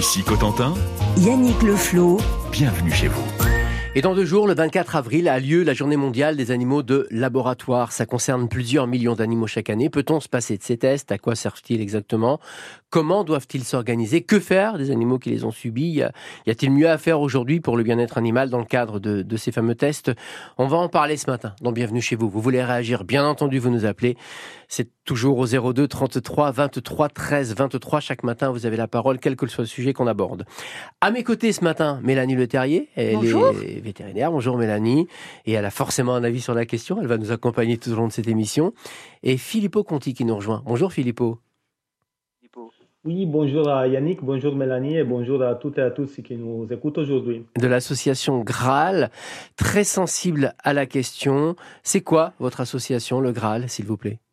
Ici Cotentin, Yannick Le Floh, bienvenue chez vous. Et dans 2 jours, le 24 avril, a lieu la journée mondiale des animaux de laboratoire. Ça concerne plusieurs millions d'animaux chaque année. Peut-on se passer de ces tests? À quoi servent-ils exactement? Comment doivent-ils s'organiser? Que faire des animaux qui les ont subis? Y a-t-il mieux à faire aujourd'hui pour le bien-être animal dans le cadre de ces fameux tests? On va en parler ce matin dans Bienvenue chez vous. Vous voulez réagir? Bien entendu, vous nous appelez. C'est toujours au 02 33 23 13 23. Chaque matin, vous avez la parole, quel que soit le sujet qu'on aborde. À mes côtés ce matin, Mélanie Leterrier. Bonjour. Elle est vétérinaire. Bonjour Mélanie. Et elle a forcément un avis sur la question. Elle va nous accompagner tout au long de cette émission. Et Filippo Conti qui nous rejoint. Bonjour Filippo. Oui, bonjour à Yannick, bonjour Mélanie et bonjour à toutes et à tous qui nous écoutent aujourd'hui. De l'association Graal, très sensible à la question. C'est quoi votre association, le Graal, s'il vous plaît?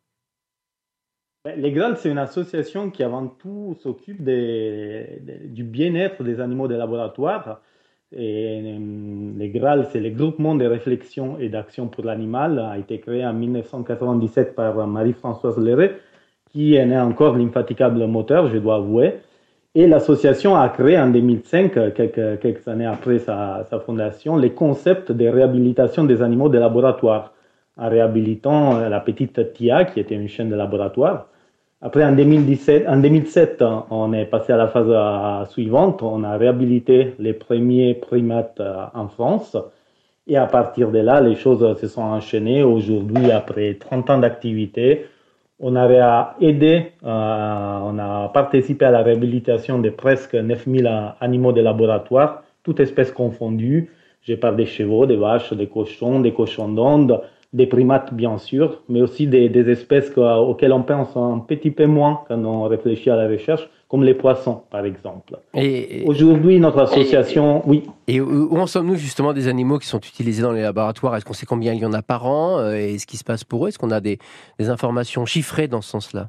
Les Graal, c'est une association qui avant tout s'occupe du bien-être des animaux de laboratoire. Et les Graal, c'est le groupement de réflexion et d'action pour l'animal, a été créé en 1997 par Marie-Françoise Leray, qui est né encore l'infatigable moteur, je dois avouer. Et l'association a créé en 2005, quelques années après sa fondation, les concepts de réhabilitation des animaux de laboratoire, en réhabilitant la petite Tia, qui était une chienne de laboratoire. Après, en 2007, on est passé à la phase suivante. On a réhabilité les premiers primates en France. Et à partir de là, les choses se sont enchaînées. Aujourd'hui, après 30 ans d'activité, on a aidé, on a participé à la réhabilitation de presque 9000 animaux de laboratoire, toutes espèces confondues. Je parle des chevaux, des vaches, des cochons d'Inde, des primates bien sûr, mais aussi des espèces auxquelles on pense un petit peu moins quand on réfléchit à la recherche, comme les poissons par exemple. Et aujourd'hui, notre association... Oui. Et où en sommes-nous justement des animaux qui sont utilisés dans les laboratoires? Est-ce qu'on sait combien il y en a par an? Et ce qui se passe pour eux? Est-ce qu'on a des informations chiffrées dans ce sens-là?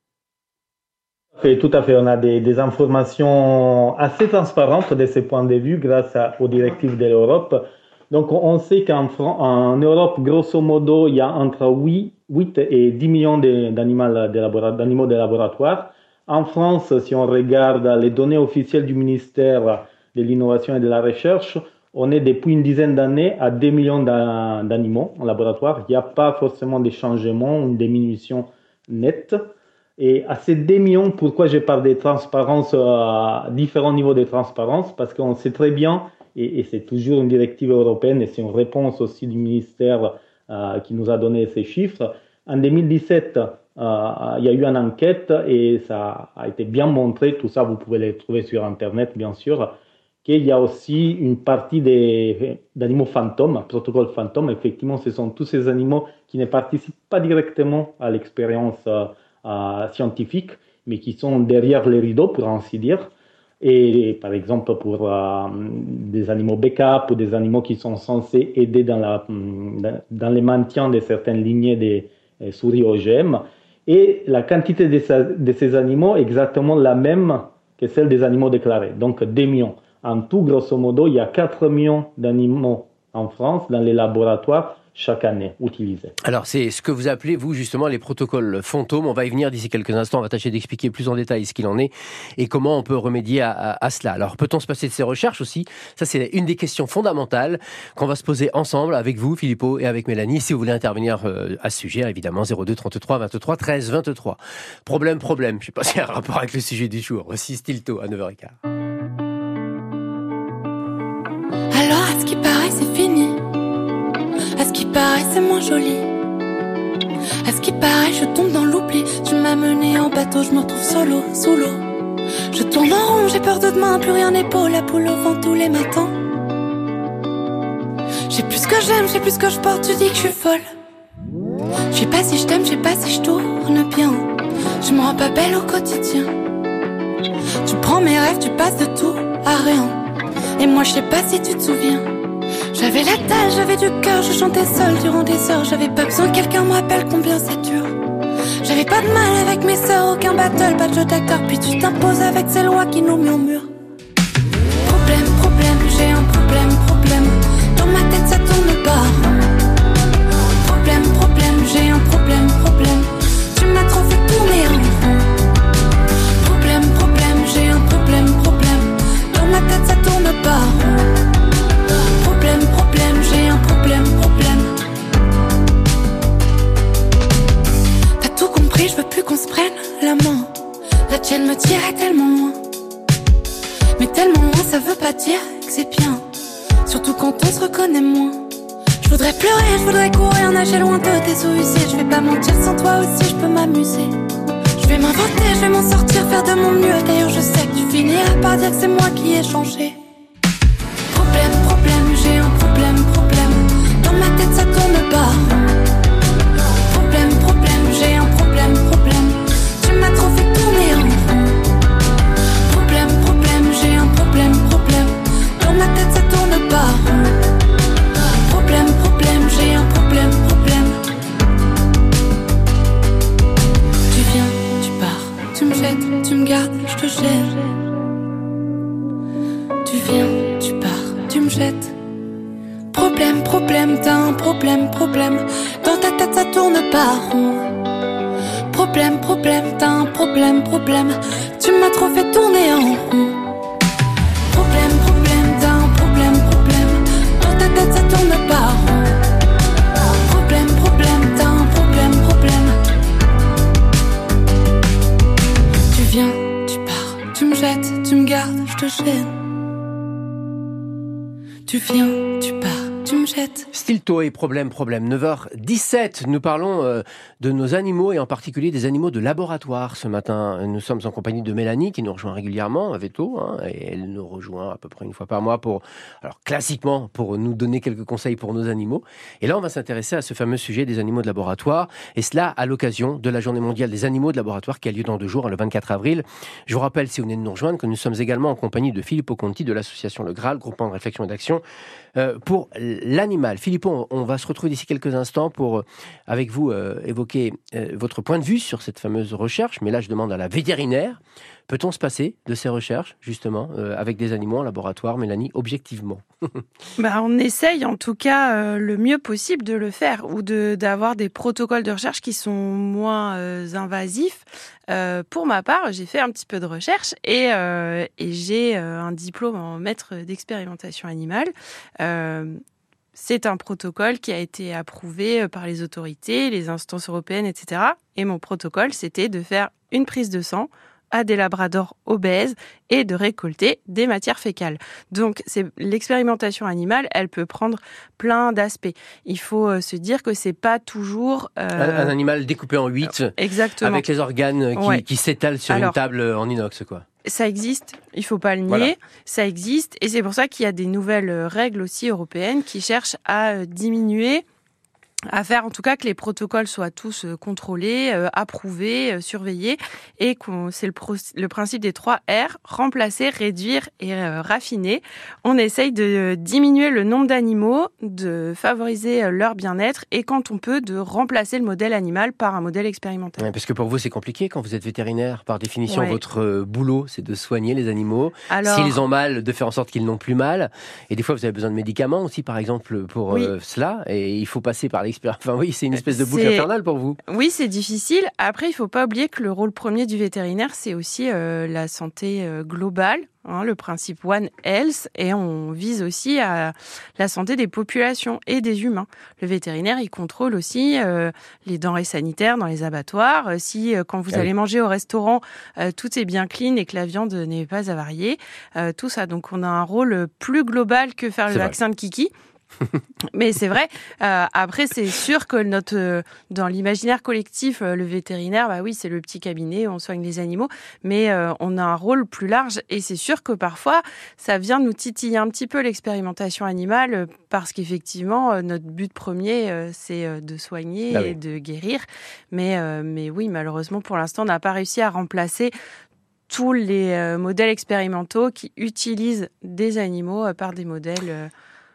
Tout à fait. On a des informations assez transparentes de ce point de vue grâce aux directives de l'Europe. Donc, on sait qu'en Europe, grosso modo, il y a entre 8 et 10 millions d'animaux de laboratoire. En France, si on regarde les données officielles du ministère de l'Innovation et de la Recherche, on est depuis une dizaine d'années à 2 millions d'animaux en laboratoire. Il n'y a pas forcément de changement, une diminution nette. Et à ces 2 millions, pourquoi je parle de transparence, différents niveaux de transparence? Parce qu'on sait très bien, et c'est toujours une directive européenne, et c'est une réponse aussi du ministère qui nous a donné ces chiffres. En 2017, il y a eu une enquête et ça a été bien montré, tout ça vous pouvez le trouver sur Internet bien sûr, qu'il y a aussi une partie d'animaux fantômes, protocole fantôme. Effectivement, ce sont tous ces animaux qui ne participent pas directement à l'expérience scientifique, mais qui sont derrière les rideaux, pour ainsi dire. Et par exemple, pour des animaux backup ou des animaux qui sont censés aider dans le maintien de certaines lignées des souris OGM. Et la quantité de ces animaux est exactement la même que celle des animaux déclarés, donc 2 millions. En tout, grosso modo, il y a 4 millions d'animaux en France dans les laboratoires chaque année utilisés. Alors, c'est ce que vous appelez, vous, justement, les protocoles fantômes. On va y venir d'ici quelques instants. On va tâcher d'expliquer plus en détail ce qu'il en est et comment on peut remédier à cela. Alors, peut-on se passer de ces recherches aussi? Ça, c'est une des questions fondamentales qu'on va se poser ensemble avec vous, Filippo, et avec Mélanie. Si vous voulez intervenir à ce sujet, évidemment, 02 33 23 13 23. Problème. Je ne sais pas s'il y a un rapport avec le sujet du jour. Voici Stilto à 9h15. Alors, à ce qui paraît, c'est fini. À ce qui paraît, c'est moins joli. À ce qui paraît, je tombe dans l'oubli. Tu m'as mené en bateau, je me retrouve solo, sous l'eau. Je tourne en rond, j'ai peur de demain, plus rien n'est beau. La poule au vent tous les matins. J'ai plus ce que j'aime, j'ai plus ce que je porte, tu dis que je suis folle. Je sais pas si je t'aime, je sais pas si je tourne bien. Je me rends pas belle au quotidien. Tu prends mes rêves, tu passes de tout à rien. Et moi je sais pas si tu te souviens. J'avais la dalle, j'avais du cœur, je chantais seule durant des heures. J'avais pas besoin que quelqu'un me rappelle combien c'est dur. J'avais pas de mal avec mes sœurs, aucun battle, pas de jeu d'acteur. Puis tu t'imposes avec ces lois qui nous murmurent. Problème, j'ai un problème. Dans ma tête ça tourne pas. Problème, j'ai un problème. Tu m'as trop fait tourner en rond. Problème, j'ai un problème. ça veut pas dire que c'est bien. Surtout quand on se reconnaît moins. Je voudrais pleurer, je voudrais courir, nager loin de tes soucis. Je vais pas mentir, sans toi aussi je peux m'amuser. Je vais m'inventer, je vais m'en sortir, faire de mon mieux. D'ailleurs je sais que tu finiras par dire que c'est moi qui ai changé. Problème, problème, j'ai un problème, problème. Dans ma tête ça tourne pas. Problème, problème, j'ai un problème, problème. Tu m'as trop fait tourner en rond. Problème, problème, j'ai un problème, problème. Dans ma tête ça tourne pas. Problème, problème, j'ai un problème, problème. Tu viens, tu pars, tu me jettes, tu me gardes, je te gêne. Tu viens, tu pars, tu me jettes. Problème, problème, t'as un problème, problème. Dans ta tête ça tourne pas rond. Problème, problème, t'as un problème, problème. Tu m'as trop fait tourner en rond. Problème, problème, t'as un problème, problème. Dans ta tête ça tourne pas rond. Problème, problème, t'as un problème, problème. Tu viens, tu pars, tu me jettes, tu me gardes, je te gêne. Tu viens, tu pars, tu me jettes. Stilto et problème, 9h17, nous parlons de nos animaux et en particulier des animaux de laboratoire ce matin. Nous sommes en compagnie de Mélanie qui nous rejoint régulièrement à Veto, et elle nous rejoint à peu près une fois par mois classiquement pour nous donner quelques conseils pour nos animaux. Et là, on va s'intéresser à ce fameux sujet des animaux de laboratoire, et cela à l'occasion de la Journée mondiale des animaux de laboratoire qui a lieu dans 2 jours, le 24 avril. Je vous rappelle, si vous venez de nous rejoindre, que nous sommes également en compagnie de Filippo Conti de l'association Le Graal, groupement de réflexion et d'action pour l'animal. Filippo, on va se retrouver d'ici quelques instants pour, avec vous, évoquer votre point de vue sur cette fameuse recherche. Mais là, je demande à la vétérinaire, peut-on se passer de ces recherches, justement, avec des animaux en laboratoire, Mélanie, objectivement? On essaye, en tout cas, le mieux possible de le faire, ou d'avoir des protocoles de recherche qui sont moins invasifs. Pour ma part, j'ai fait un petit peu de recherche et j'ai un diplôme en maître d'expérimentation animale. C'est un protocole qui a été approuvé par les autorités, les instances européennes, etc. Et mon protocole, c'était de faire une prise de sang à des labradors obèses et de récolter des matières fécales. Donc, l'expérimentation animale, elle peut prendre plein d'aspects. Il faut se dire que c'est pas toujours... Un animal découpé en 8, exactement, avec les organes qui s'étalent sur une table en inox, quoi. Ça existe, il faut pas le nier, voilà. Ça existe, et c'est pour ça qu'il y a des nouvelles règles aussi européennes qui cherchent à diminuer, à faire en tout cas que les protocoles soient tous contrôlés, approuvés, surveillés, et c'est le principe des 3 R, remplacer, réduire et raffiner. On essaye de diminuer le nombre d'animaux, de favoriser leur bien-être, et quand on peut, de remplacer le modèle animal par un modèle expérimental. Ouais, parce que pour vous, c'est compliqué quand vous êtes vétérinaire. Par définition, votre boulot, c'est de soigner les animaux. Alors, s'ils ont mal, de faire en sorte qu'ils n'ont plus mal. Et des fois, vous avez besoin de médicaments aussi, par exemple, pour cela. Et il faut passer par l'expérience. Enfin oui, c'est une espèce de boucle infernale pour vous. Oui, c'est difficile. Après, il ne faut pas oublier que le rôle premier du vétérinaire, c'est aussi la santé globale, le principe One Health, et on vise aussi à la santé des populations et des humains. Le vétérinaire, il contrôle aussi les denrées sanitaires dans les abattoirs. Si quand vous allez manger au restaurant, tout est bien clean et que la viande n'est pas avariée, tout ça. Donc on a un rôle plus global que faire le vaccin de Kiki. Mais c'est vrai. Après, c'est sûr que dans l'imaginaire collectif, le vétérinaire, c'est le petit cabinet où on soigne les animaux. Mais on a un rôle plus large, et c'est sûr que parfois, ça vient nous titiller un petit peu l'expérimentation animale, parce qu'effectivement, notre but premier, c'est de soigner et de guérir. Mais oui, malheureusement, pour l'instant, on n'a pas réussi à remplacer tous les modèles expérimentaux qui utilisent des animaux par des modèles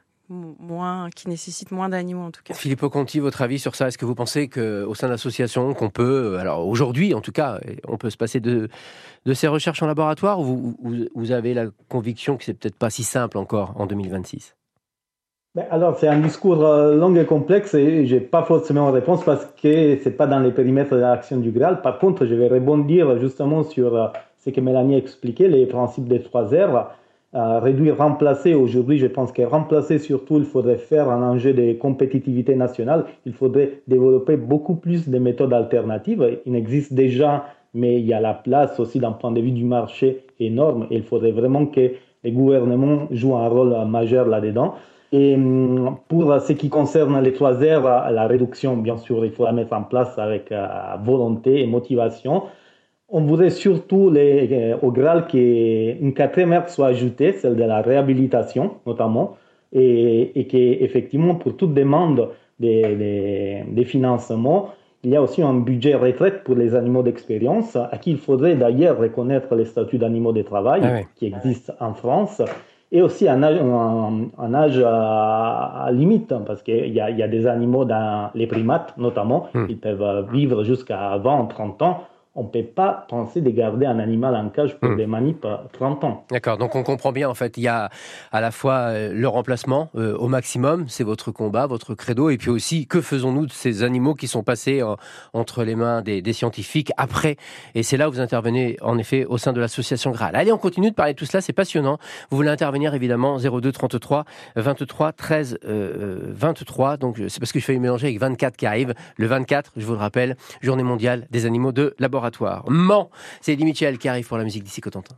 qui nécessitent moins d'animaux en tout cas. Filippo Conti, votre avis sur ça? Est-ce que vous pensez qu'au sein de l'association, qu'on peut, alors aujourd'hui en tout cas, on peut se passer de ces recherches en laboratoire, ou vous avez la conviction que c'est peut-être pas si simple encore en 2026? Alors, c'est un discours long et complexe, et je n'ai pas forcément une réponse parce que ce n'est pas dans les périmètres de l'action du Graal. Par contre, je vais rebondir justement sur ce que Mélanie a expliqué, les principes des 3 R. Réduire, remplacer, aujourd'hui, je pense que remplacer surtout, il faudrait faire un enjeu de compétitivité nationale. Il faudrait développer beaucoup plus de méthodes alternatives. Il existe déjà, mais il y a la place aussi d'un point de vue du marché énorme. Et il faudrait vraiment que les gouvernements jouent un rôle majeur là-dedans. Et pour ce qui concerne les 3 R, la réduction, bien sûr, il faut la mettre en place avec volonté et motivation. On voudrait surtout au Graal qu'une 4e R soit ajoutée, celle de la réhabilitation notamment, et qu'effectivement, pour toute demande des financements, il y a aussi un budget retraite pour les animaux d'expérience, à qui il faudrait d'ailleurs reconnaître les statuts d'animaux de travail qui existent en France, et aussi un âge à limite, parce qu'il y a des animaux, dans les primates notamment, qui peuvent vivre jusqu'à 20 ou 30 ans. On ne peut pas penser de garder un animal en cage pour des manips 30 ans. D'accord, donc on comprend bien, en fait, il y a à la fois le remplacement au maximum, c'est votre combat, votre credo, et puis aussi, que faisons-nous de ces animaux qui sont passés entre les mains des scientifiques après? Et c'est là où vous intervenez, en effet, au sein de l'association Graal. Allez, on continue de parler de tout cela, c'est passionnant. Vous voulez intervenir, évidemment, 02 33 23 13 23, donc c'est parce que je fais mélanger avec 24 qui arrive. Le 24, je vous le rappelle, Journée mondiale des animaux de laboratoire. Mans, c'est Eddie Mitchell qui arrive pour la musique d'Ici Cotentin.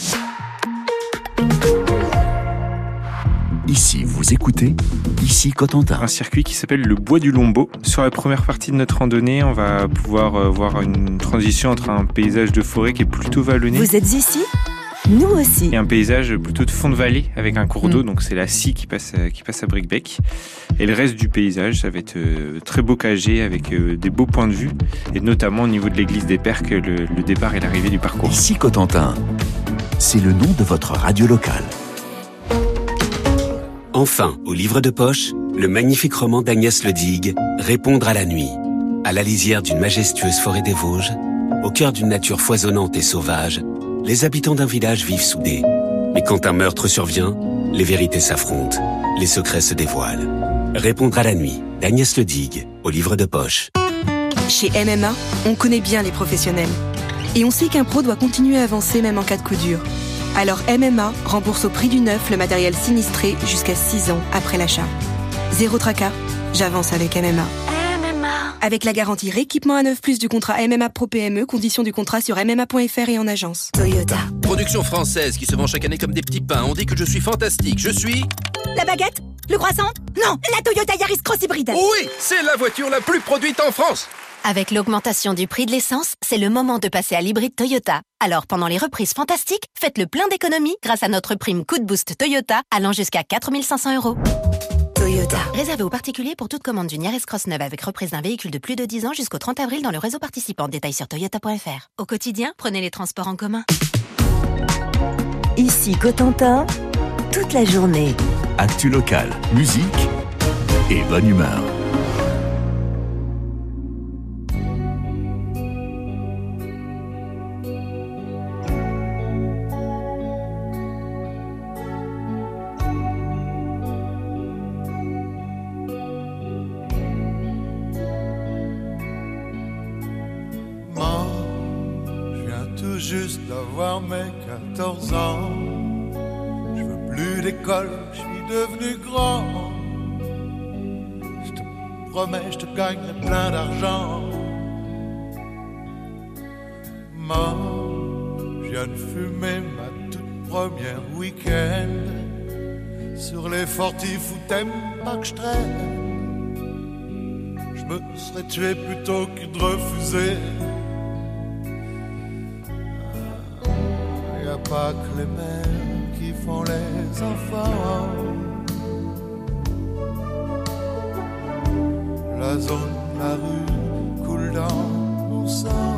Ici, vous écoutez Ici Cotentin. Un circuit qui s'appelle le Bois du Lombeau. Sur la première partie de notre randonnée, on va pouvoir voir une transition entre un paysage de forêt qui est plutôt vallonné. Vous êtes ici ? Nous aussi. Et un paysage plutôt de fond de vallée avec un cours d'eau, donc c'est la scie qui passe à Bricbec. Et le reste du paysage, ça va être très bocagé avec des beaux points de vue, et notamment au niveau de l'église des Perques, le départ et l'arrivée du parcours. Ici Cotentin, c'est le nom de votre radio locale. Enfin, au livre de poche, le magnifique roman d'Agnès Ledigue, Répondre à la nuit. À la lisière d'une majestueuse forêt des Vosges, au cœur d'une nature foisonnante et sauvage, les habitants d'un village vivent soudés. Mais quand un meurtre survient, les vérités s'affrontent, les secrets se dévoilent. Répondre à la nuit, d'Agnès Ledigue, au livre de poche. Chez MMA, on connaît bien les professionnels. Et on sait qu'un pro doit continuer à avancer même en cas de coup dur. Alors MMA rembourse au prix du neuf le matériel sinistré jusqu'à 6 ans après l'achat. Zéro tracas, j'avance avec MMA. Avec la garantie rééquipement à neuf plus du contrat MMA Pro PME, conditions du contrat sur MMA.fr et en agence. Toyota. Production française qui se vend chaque année comme des petits pains. On dit que je suis fantastique. Je suis... La baguette? Le croissant? Non, la Toyota Yaris Cross Hybride. Oui, c'est la voiture la plus produite en France. Avec l'augmentation du prix de l'essence, c'est le moment de passer à l'hybride Toyota. Alors, pendant les reprises fantastiques, faites le plein d'économies grâce à notre prime Coup de Boost Toyota allant jusqu'à 4 500 €. Toyota. Réservé aux particuliers pour toute commande d'une Yaris Cross neuve avec reprise d'un véhicule de plus de 10 ans jusqu'au 30 avril dans le réseau participant. Détails sur toyota.fr. Au quotidien, prenez les transports en commun. Ici Cotentin, toute la journée. Actu local, musique et bonne humeur. Juste d'avoir mes 14 ans. Je veux plus d'école, je suis devenu grand. Je te promets, je te gagnerai plein d'argent. Moi, je viens de fumer ma toute première week-end sur les fortifs où t'aimes pas que je traîne. Je me serais tué plutôt que de refuser. Pas que les mères qui font les enfants. La zone, la rue coule dans mon sang.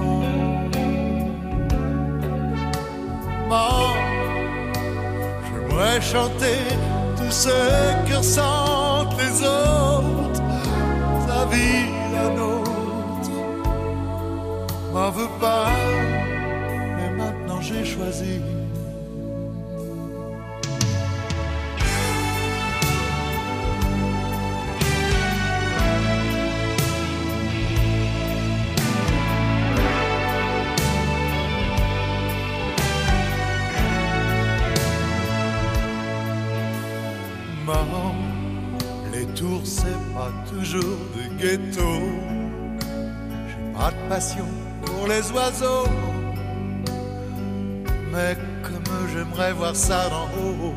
Moi, j'aimerais chanter tout ce que ressentent les autres. Ta vie, la nôtre, m'en veux pas. Mais maintenant j'ai choisi. Les tours, c'est pas toujours des ghettos. J'ai pas de passion pour les oiseaux, mais comme j'aimerais voir ça d'en haut.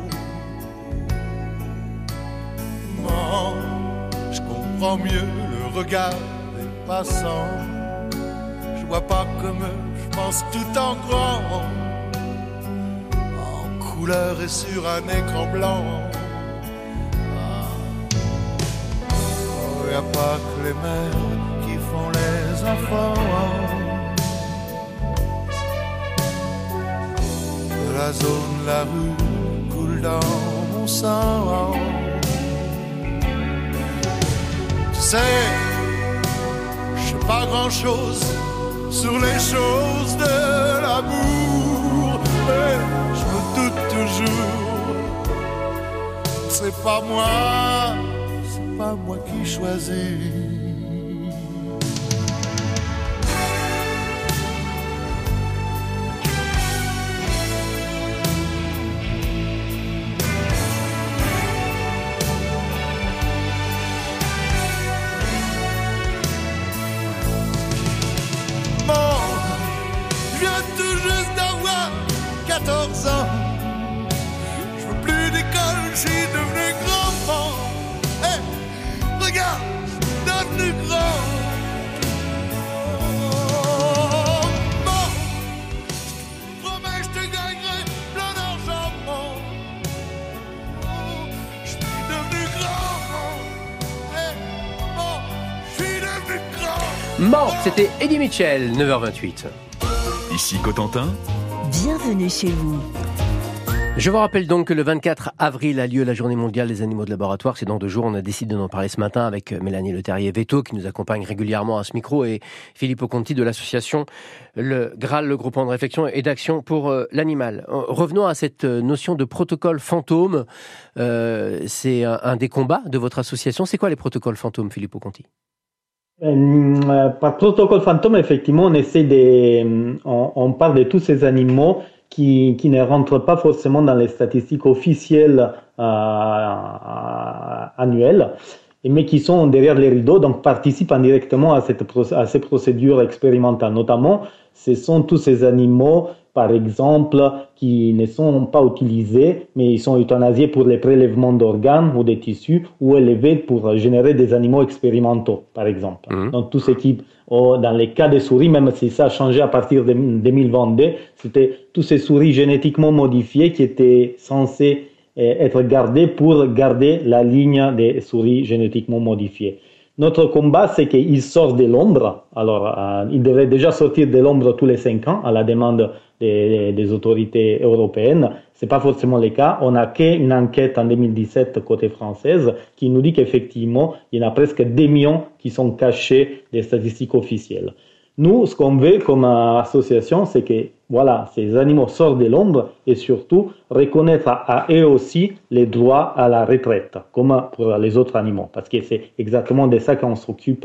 Moi, je comprends mieux le regard des passants. Je vois pas comme eux, je pense tout en grand, en couleur et sur un écran blanc. Y a pas que les mères qui font les enfants. De la zone, la rue coule dans mon sang. Tu sais, je sais pas grand chose sur les choses de l'amour, mais je me doute toujours, c'est pas moi qui choisis. Bon, je viens tout juste d'avoir 14 ans. Je veux plus d'école, je suis devenu grand-enfant. Regarde, devenu grand. Bon, je promets que je te gagnerai plein d'argent. Je suis devenu grand. Bon, je suis devenu grand. Mort, c'était Eddie Mitchell, 9h28. Ici Cotentin. Bienvenue chez vous. Je vous rappelle donc que le 24 avril a lieu la journée mondiale des animaux de laboratoire. C'est dans 2 jours. On a décidé d'en parler ce matin avec Mélanie Leterrier-Veto qui nous accompagne régulièrement à ce micro et Filippo Conti de l'association Le Graal, le groupement de réflexion et d'action pour l'animal. Revenons à cette notion de protocole fantôme. C'est un des combats de votre association. C'est quoi les protocoles fantômes, Filippo Conti ? Par protocole fantôme, effectivement, on parle de tous ces animaux qui ne rentrent pas forcément dans les statistiques officielles annuelles, mais qui sont derrière les rideaux, donc participent indirectement à ces procédures expérimentales. Notamment, ce sont tous ces animaux, par exemple, qui ne sont pas utilisés, mais ils sont euthanasiés pour les prélèvements d'organes ou des tissus, ou élevés pour générer des animaux expérimentaux, par exemple. Donc, tout ce qui, dans les cas des souris, même si ça a changé à partir de 2022, c'était tous ces souris génétiquement modifiées qui étaient censées être gardées pour garder la ligne des souris génétiquement modifiées. Notre combat, c'est qu'ils sortent de l'ombre. Alors, ils devraient déjà sortir de l'ombre tous les 5 ans à la demande des autorités européennes. C'est pas forcément le cas. On a qu'une enquête en 2017 côté française qui nous dit qu'effectivement, il y en a presque 2 millions qui sont cachés des statistiques officielles. Nous, ce qu'on veut comme association, c'est que voilà, ces animaux sortent de l'ombre et surtout reconnaître à eux aussi les droits à la retraite, comme pour les autres animaux. Parce que c'est exactement de ça qu'on s'occupe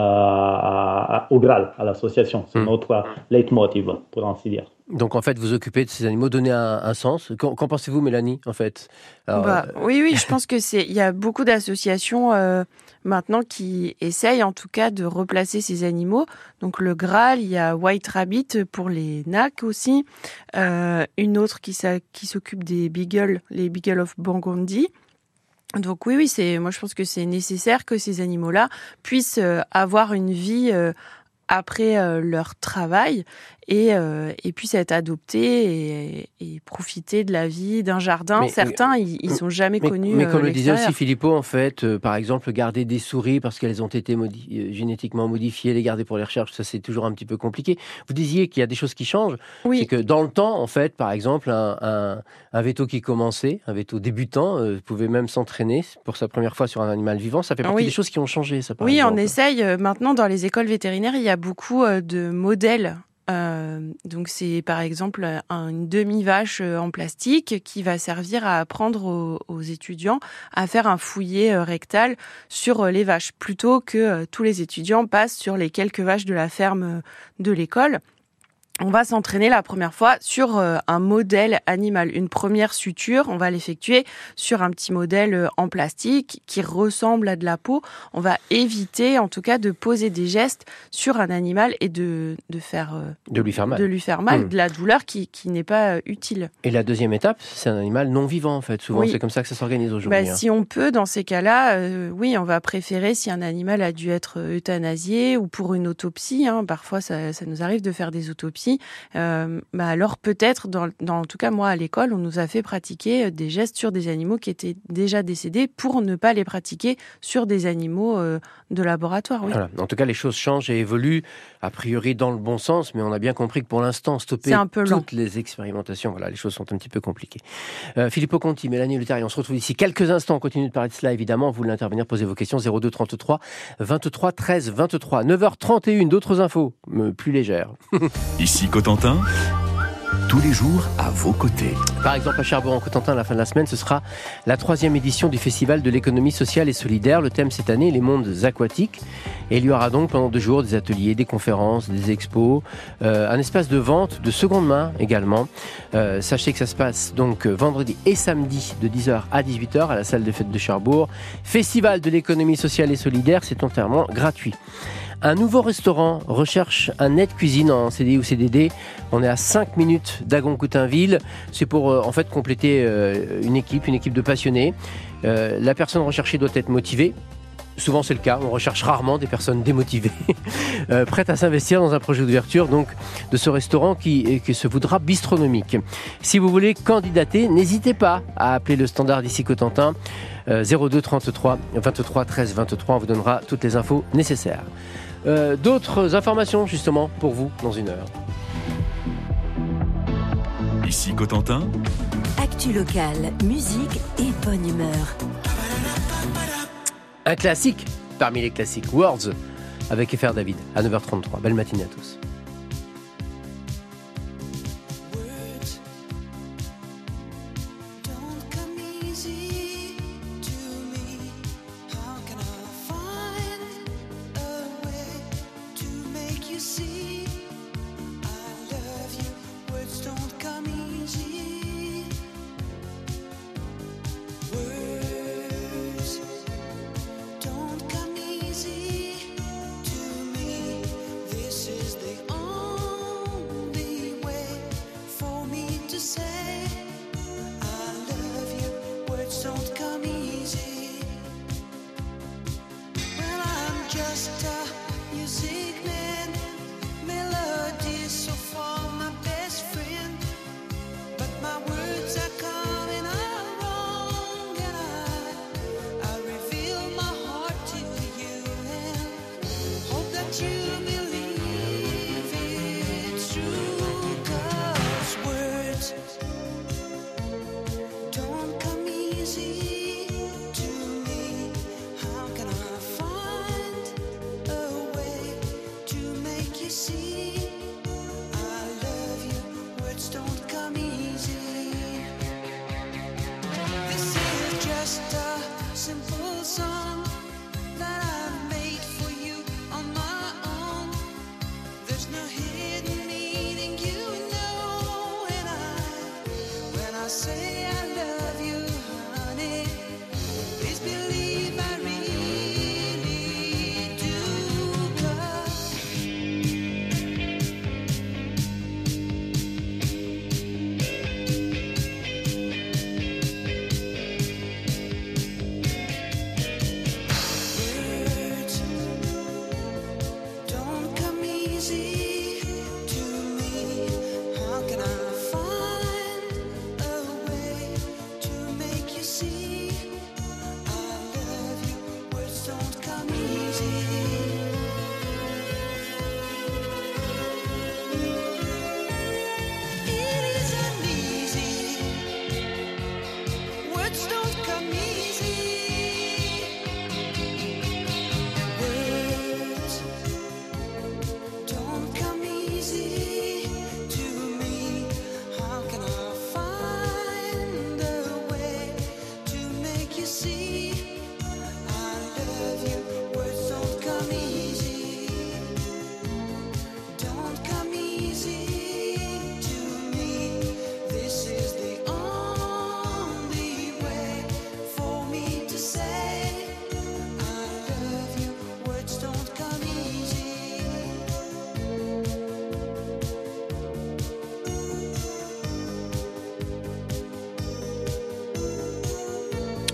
au Graal, à l'association. C'est notre leitmotiv, pour ainsi dire. Donc en fait, vous occupez de ces animaux, donner un sens. Qu'en pensez-vous, Mélanie, en fait ? Alors, oui, je pense que il y a beaucoup d'associations maintenant qui essayent en tout cas de replacer ces animaux. Donc le Graal, il y a White Rabbit pour les NAC aussi, une autre qui s'occupe des beagles, les Beagles of Burgundy. Donc oui, moi je pense que c'est nécessaire que ces animaux-là puissent avoir une vie après leur travail et puissent être adoptés et profiter de la vie d'un jardin. Certains, ils sont jamais connus. Mais comme le disait aussi Filippo, en fait, par exemple, garder des souris parce qu'elles ont été génétiquement modifiées, les garder pour les recherches, ça c'est toujours un petit peu compliqué. Vous disiez qu'il y a des choses qui changent. Oui. C'est que dans le temps, en fait, par exemple, un veto qui commençait, un veto débutant, pouvait même s'entraîner pour sa première fois sur un animal vivant. Ça fait partie des choses qui ont changé, ça, par exemple. On essaye. Maintenant, dans les écoles vétérinaires, il y a beaucoup de modèles. Donc c'est par exemple une demi-vache en plastique qui va servir à apprendre aux étudiants à faire un fouillis rectal sur les vaches, plutôt que tous les étudiants passent sur les quelques vaches de la ferme de l'école. on va s'entraîner la première fois sur un modèle animal. Une première suture, on va l'effectuer sur un petit modèle en plastique qui ressemble à de la peau. On va éviter, en tout cas, de poser des gestes sur un animal et de lui faire mal. De lui faire mal, de la douleur qui n'est pas utile. Et la deuxième étape, c'est un animal non vivant, en fait. Souvent, c'est comme ça que ça s'organise aujourd'hui. Si on peut, dans ces cas-là, oui, on va préférer si un animal a dû être euthanasié ou pour une autopsie. Parfois, ça nous arrive de faire des autopsies. Alors peut-être, en tout cas moi à l'école, on nous a fait pratiquer des gestes sur des animaux qui étaient déjà décédés pour ne pas les pratiquer sur des animaux de laboratoire. Oui. Voilà. En tout cas, les choses changent et évoluent, a priori dans le bon sens, mais on a bien compris que pour l'instant, stopper toutes les expérimentations, les choses sont un petit peu compliquées. Filippo Conti, Mélanie Lettari, on se retrouve d'ici quelques instants, on continue de parler de cela évidemment, vous voulez intervenir, posez vos questions, 02 33 23 13 23, 9h31, d'autres infos, plus légères. Ici Cotentin, tous les jours à vos côtés. Par exemple, à Cherbourg-en-Cotentin, à la fin de la semaine, ce sera la 3e édition du Festival de l'économie sociale et solidaire. Le thème cette année, les mondes aquatiques. Et il y aura donc pendant 2 jours des ateliers, des conférences, des expos, un espace de vente de seconde main également. Sachez que ça se passe donc vendredi et samedi de 10h à 18h à la salle de fête de Cherbourg. Festival de l'économie sociale et solidaire, c'est entièrement gratuit. Un nouveau restaurant recherche un aide-cuisine en CDI ou CDD. On est à 5 minutes d'Agon-Coutainville. C'est pour en fait compléter une équipe de passionnés. La personne recherchée doit être motivée. Souvent c'est le cas, on recherche rarement des personnes démotivées, prêtes à s'investir dans un projet d'ouverture donc, de ce restaurant qui se voudra bistronomique. Si vous voulez candidater, n'hésitez pas à appeler le standard d'ici Cotentin, 02 33 23 13 23, on vous donnera toutes les infos nécessaires. D'autres informations justement pour vous dans une heure. Ici Cotentin. Actu locale, musique et bonne humeur. Un classique parmi les classiques, Words avec FR David à 9h33. Belle matinée à tous.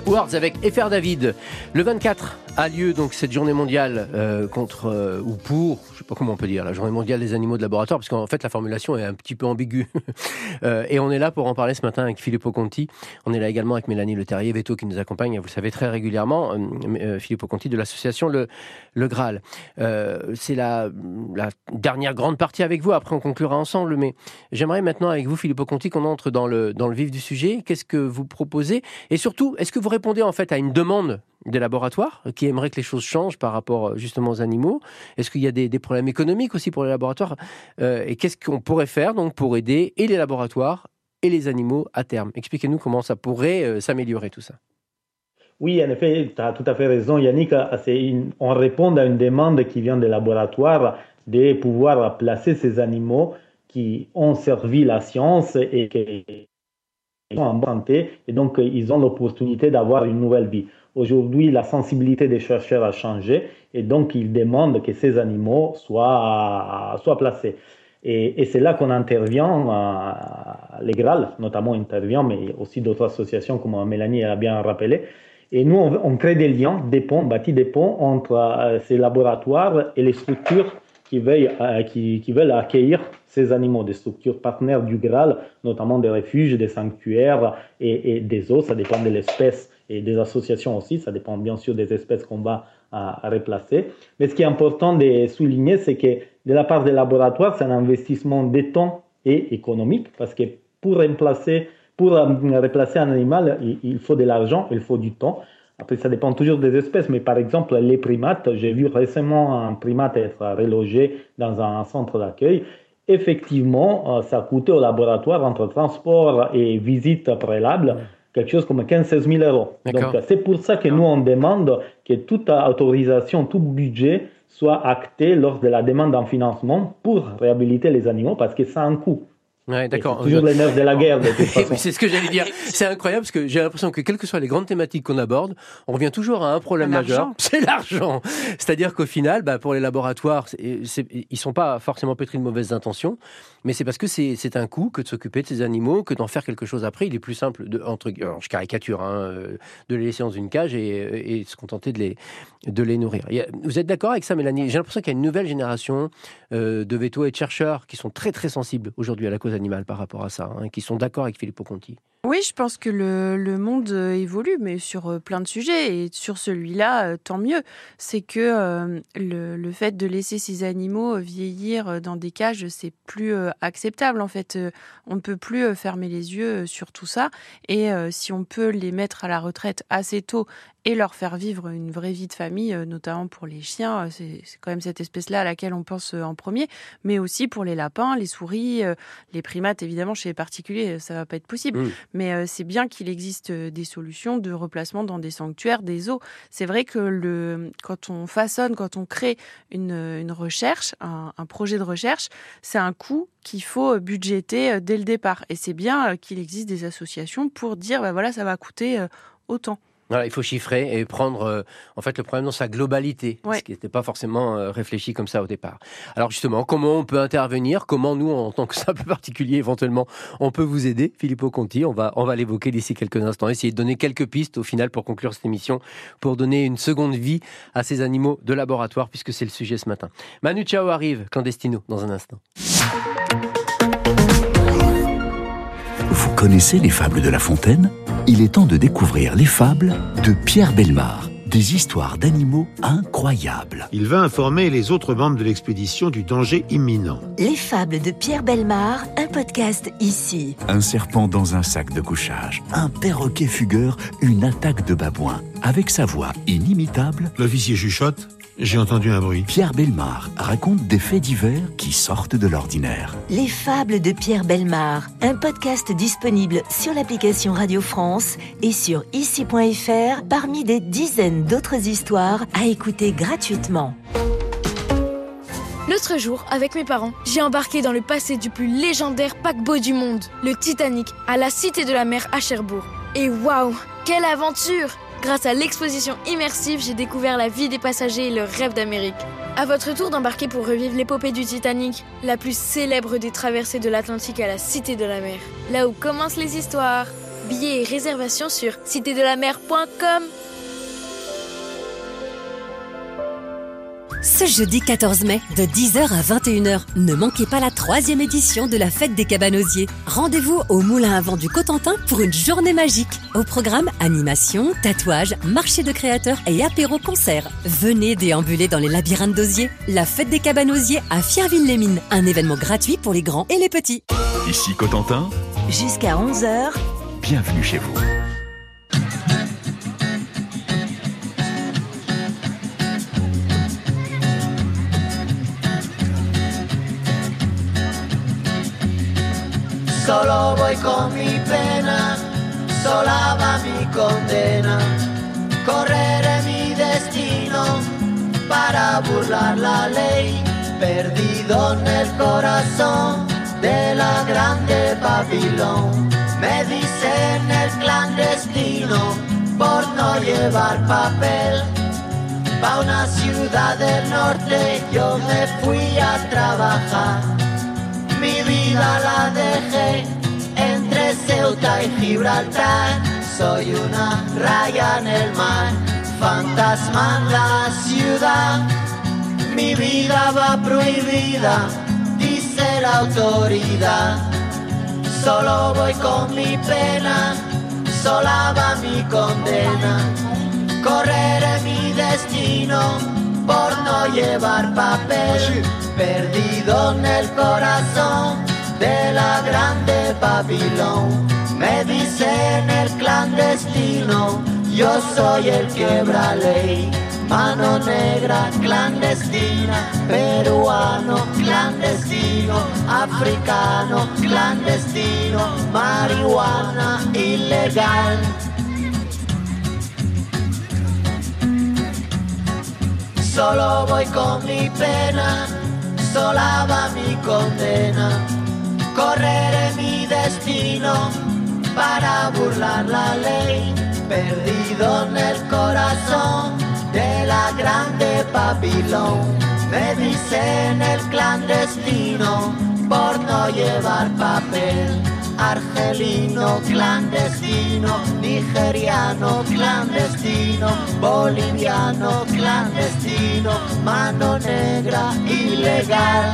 Words avec FR David. Le 24 a lieu donc cette journée mondiale ou pour, je sais pas comment on peut dire, la journée mondiale des animaux de laboratoire, parce qu'en fait la formulation est un petit peu ambiguë. Et on est là pour en parler ce matin avec Filippo Conti. On est là également avec Mélanie Leterrier-Veto qui nous accompagne, vous le savez très régulièrement, Filippo Conti de l'association Le Graal. C'est la dernière grande partie avec vous, après on conclura ensemble, mais j'aimerais maintenant avec vous Filippo Conti qu'on entre dans le vif du sujet. Qu'est-ce que vous proposez? Et surtout, est-ce que vous répondez en fait à une demande des laboratoires qui aimeraient que les choses changent par rapport justement aux animaux? Est-ce qu'il y a des problèmes économiques aussi pour les laboratoires? Et qu'est-ce qu'on pourrait faire donc pour aider et les laboratoires et les animaux à terme? Expliquez-nous comment ça pourrait s'améliorer tout ça. Oui, en effet, tu as tout à fait raison Yannick, on répond à une demande qui vient des laboratoires de pouvoir placer ces animaux qui ont servi la science et qui sont en bonne santé, et donc ils ont l'opportunité d'avoir une nouvelle vie. Aujourd'hui, la sensibilité des chercheurs a changé et donc ils demandent que ces animaux soient placés. Et c'est là qu'on intervient, les Graal notamment intervient, mais aussi d'autres associations comme Mélanie a bien rappelé. Et nous, on crée des liens, bâtit des ponts entre ces laboratoires et les structures qui veulent accueillir ces animaux, des structures partenaires du Graal, notamment des refuges, des sanctuaires et des zoos, ça dépend de l'espèce, et des associations aussi, ça dépend bien sûr des espèces qu'on va replacer. Mais ce qui est important de souligner, c'est que de la part des laboratoires, c'est un investissement de temps et économique, parce que pour replacer un animal, il faut de l'argent, il faut du temps. Après, ça dépend toujours des espèces, mais par exemple, les primates, j'ai vu récemment un primate être relogé dans un centre d'accueil. Effectivement, ça coûtait au laboratoire, entre transport et visite préalable, quelque chose comme 15 000 euros. D'accord. Donc, c'est pour ça que nous, on demande que toute autorisation, tout budget soit acté lors de la demande en financement pour réhabiliter les animaux, parce que ça a un coût. Ouais, d'accord. C'est toujours les nerfs de la guerre, de toute façon. C'est ce que j'allais dire. C'est incroyable parce que j'ai l'impression que quelles que soient les grandes thématiques qu'on aborde, on revient toujours à un problème majeur. C'est l'argent. C'est-à-dire qu'au final, pour les laboratoires, ils sont pas forcément pétris de mauvaises intentions, mais c'est parce que c'est un coût que de s'occuper de ces animaux, que d'en faire quelque chose après. Il est plus simple alors je caricature, de les laisser dans une cage et se contenter de les nourrir. Vous êtes d'accord avec ça, Mélanie? J'ai l'impression qu'il y a une nouvelle génération de vétos et de chercheurs qui sont très très sensibles aujourd'hui à la cause animale par rapport à ça, qui sont d'accord avec Filippo Conti. Oui, je pense que le monde évolue, mais sur plein de sujets. Et sur celui-là, tant mieux. C'est que le fait de laisser ces animaux vieillir dans des cages, c'est plus acceptable. En fait, on ne peut plus fermer les yeux sur tout ça. Et si on peut les mettre à la retraite assez tôt et leur faire vivre une vraie vie de famille, notamment pour les chiens, c'est quand même cette espèce-là à laquelle on pense en premier, mais aussi pour les lapins, les souris, les primates, évidemment, chez les particuliers, ça va pas être possible. Mais c'est bien qu'il existe des solutions de replacement dans des sanctuaires, des zoos. C'est vrai que quand on crée une recherche, un projet de recherche, c'est un coût qu'il faut budgéter dès le départ. Et c'est bien qu'il existe des associations pour dire, voilà, ça va coûter autant. Voilà, il faut chiffrer et prendre en fait le problème dans sa globalité, ce qui n'était pas forcément réfléchi comme ça au départ. Alors justement, comment on peut intervenir? Comment nous, en tant que simple particulier, éventuellement, on peut vous aider? Filippo Conti, on va l'évoquer d'ici quelques instants. Essayer de donner quelques pistes au final pour conclure cette émission, pour donner une seconde vie à ces animaux de laboratoire, puisque c'est le sujet ce matin. Manu Chao arrive, Clandestino, dans un instant. Vous connaissez les fables de La Fontaine? Il est temps de découvrir les fables de Pierre Bellemare. Des histoires d'animaux incroyables. Il va informer les autres membres de l'expédition du danger imminent. Les fables de Pierre Bellemare, un podcast ici. Un serpent dans un sac de couchage, un perroquet fugueur, une attaque de babouin. Avec sa voix inimitable, l'officier chuchote. J'ai entendu un bruit. Pierre Bellemare raconte des faits divers qui sortent de l'ordinaire. Les fables de Pierre Bellemare, un podcast disponible sur l'application Radio France et sur ici.fr parmi des dizaines d'autres histoires à écouter gratuitement. L'autre jour, avec mes parents, j'ai embarqué dans le passé du plus légendaire paquebot du monde, le Titanic, à la Cité de la Mer à Cherbourg. Et waouh, quelle aventure! Grâce à l'exposition immersive, j'ai découvert la vie des passagers et leur rêve d'Amérique. À votre tour d'embarquer pour revivre l'épopée du Titanic, la plus célèbre des traversées de l'Atlantique à la Cité de la Mer, là où commencent les histoires. Billets et réservations sur citédelamer.com. Ce jeudi 14 mai, de 10h à 21h, ne manquez pas la 3e édition de la Fête des Cabanosiers. Rendez-vous au Moulin à Vent du Cotentin pour une journée magique. Au programme, animation, tatouage, marché de créateurs et apéro-concert. Venez déambuler dans les labyrinthes d'osier. La Fête des Cabanosiers à Fierville-les-Mines. Un événement gratuit pour les grands et les petits. Ici Cotentin, Jusqu'à 11h, bienvenue chez vous. Solo voy con mi pena, sola va mi condena. Correré mi destino para burlar la ley, perdido en el corazón de la grande Babilón. Me dicen el clandestino por no llevar papel. Pa' una ciudad del norte yo me fui a trabajar. Mi vida la dejé entre Ceuta y Gibraltar. Soy una raya en el mar, fantasma en la ciudad. Mi vida va prohibida, dice la autoridad. Solo voy con mi pena, sola va mi condena. Correré mi destino por no llevar papel, perdido en el corazón de la grande Babilón. Me dicen el clandestino, yo soy el quebra ley. Mano negra clandestina, peruano clandestino, africano clandestino, marihuana ilegal. Solo voy con mi pena, sola va mi condena. Correré mi destino para burlar la ley, perdido en el corazón de la grande Babilón. Me dicen el clandestino por no llevar papel. Argelino clandestino, nigeriano clandestino, boliviano clandestino, mano negra ilegal.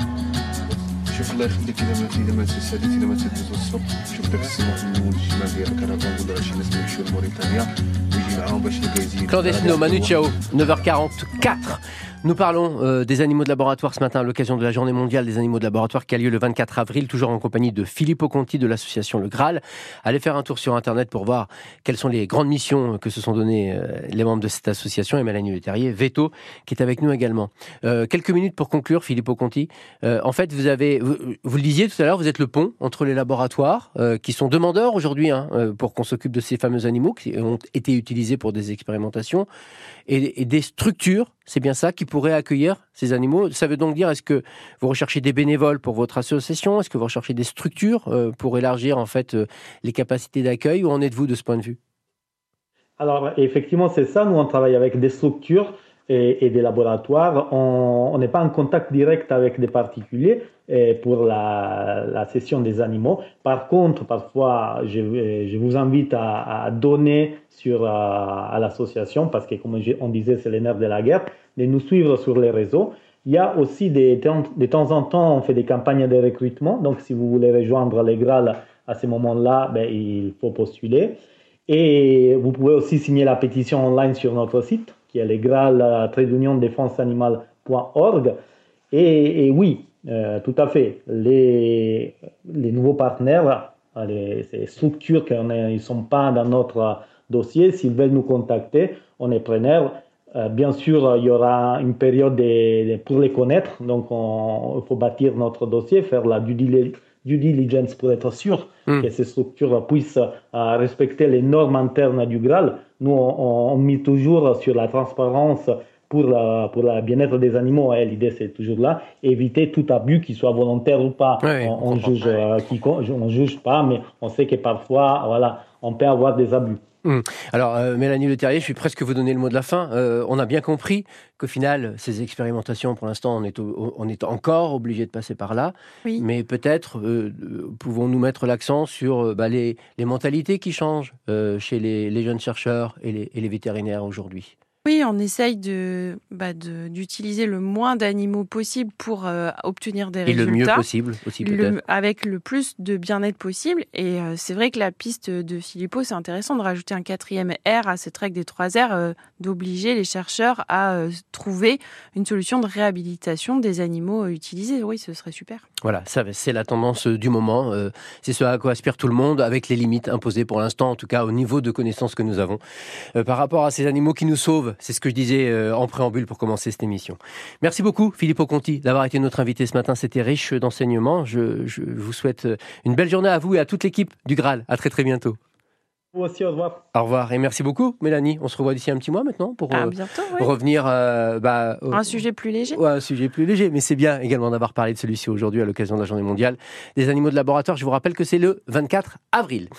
شوف الله يخليك اذا ما تسالي اذا ما تدوز السوق شوف داك السماح من الشمال ديال الكرفان ولا شي ناس يمشيو لموريتانيا ويجي معاهم باش يزيد. Clandestino, Manu Chao, 9h44. Nous parlons des animaux de laboratoire ce matin à l'occasion de la Journée mondiale des animaux de laboratoire qui a lieu le 24 avril, toujours en compagnie de Filippo Conti de l'association Le Graal. Allez faire un tour sur Internet pour voir quelles sont les grandes missions que se sont données les membres de cette association, et Mélanie Leterrier, Veto, qui est avec nous également. Quelques minutes pour conclure, Filippo Conti. En fait, vous le disiez tout à l'heure, vous êtes le pont entre les laboratoires qui sont demandeurs aujourd'hui pour qu'on s'occupe de ces fameux animaux qui ont été utilisés pour des expérimentations et des structures, c'est bien ça, qui pourraient accueillir ces animaux. Ça veut donc dire, est-ce que vous recherchez des bénévoles pour votre association? Est-ce que vous recherchez des structures pour élargir en fait les capacités d'accueil? Où en êtes-vous de ce point de vue? Alors, effectivement, c'est ça. Nous, on travaille avec des structures et des laboratoires. On n'est pas en contact direct avec des particuliers pour la cession des animaux. Par contre, parfois, je vous invite à donner à l'association, parce que, comme on disait, c'est les nerfs de la guerre, de nous suivre sur les réseaux. Il y a aussi de temps en temps, on fait des campagnes de recrutement. Donc, si vous voulez rejoindre les Graal à ce moment-là, il faut postuler. Et vous pouvez aussi signer la pétition online sur notre site, qui est legraal-défenseanimale.org. Et oui, tout à fait, les nouveaux partenaires, ces structures qui ne sont pas dans notre dossier, s'ils veulent nous contacter, on est preneurs. Bien sûr, il y aura une période pour les connaître, donc il faut bâtir notre dossier, faire la due diligence pour être sûr que ces structures puissent respecter les normes internes du Graal. Nous, on mise toujours sur la transparence pour le bien-être des animaux. L'idée, c'est toujours là. Éviter tout abus, qu'il soit volontaire ou pas. Oui, on juge pas, mais on sait que parfois, voilà, on peut avoir des abus. Alors, Mélanie Le Terrier, je vais presque vous donner le mot de la fin. On a bien compris qu'au final, ces expérimentations, pour l'instant, on est encore obligé de passer par là. Oui. Mais peut-être pouvons-nous mettre l'accent sur les mentalités qui changent chez les jeunes chercheurs et les vétérinaires aujourd'hui. Oui, on essaye d'utiliser le moins d'animaux possible pour obtenir des résultats. Et le mieux possible aussi, peut-être. Avec le plus de bien-être possible. Et c'est vrai que la piste de Philippot, c'est intéressant de rajouter un 4e R à cette règle des 3 R, d'obliger les chercheurs à trouver une solution de réhabilitation des animaux utilisés. Oui, ce serait super. Voilà, ça, c'est la tendance du moment. C'est ce à quoi aspire tout le monde, avec les limites imposées pour l'instant, en tout cas au niveau de connaissances que nous avons. Par rapport à ces animaux qui nous sauvent, c'est ce que je disais en préambule pour commencer cette émission. Merci beaucoup, Filippo Conti, d'avoir été notre invité ce matin. C'était riche d'enseignements. Je vous souhaite une belle journée à vous et à toute l'équipe du Graal. À très très bientôt. Vous aussi, au revoir. Au revoir et merci beaucoup, Mélanie. On se revoit d'ici un petit mois maintenant pour bientôt, oui. revenir un sujet plus léger. Ouais, un sujet plus léger, mais c'est bien également d'avoir parlé de celui-ci aujourd'hui à l'occasion de la Journée mondiale des animaux de laboratoire. Je vous rappelle que c'est le 24 avril.